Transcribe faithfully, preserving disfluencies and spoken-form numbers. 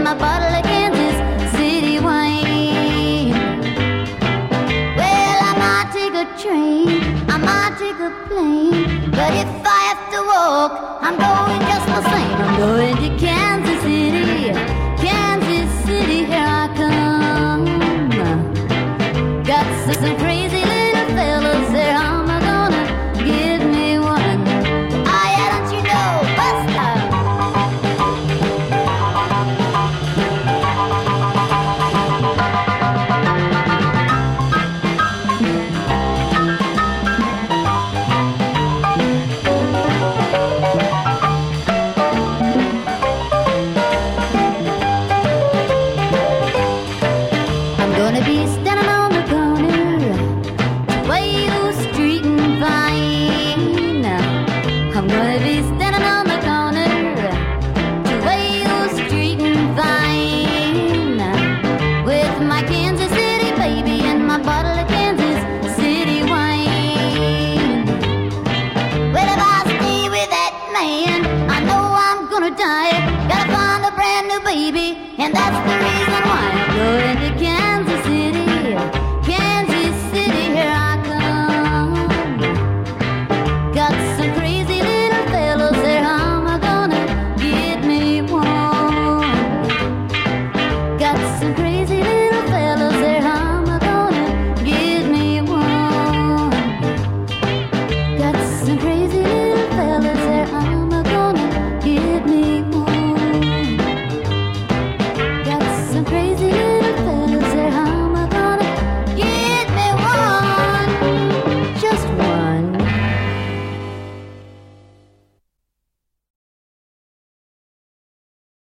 my bottle of Kansas City wine. Well, I might take a train, I might take a plane, but if I have to walk, I'm going just the same. I'm going to Kansas City, Kansas City, here I come. Got some crazy little fellas there, I'm gonna give me one. Ah, yeah, don't you know, Buster? I'm gonna be standing on the corner, Toledo Street and Vine. I'm gonna be standing on the corner, Toledo Street and Vine, with my Kansas City baby and my bottle of Kansas City wine. Well, if I stay with that man, I know I'm gonna die. Gotta find a brand new baby, and that's the reason why I'm going to Kansas City.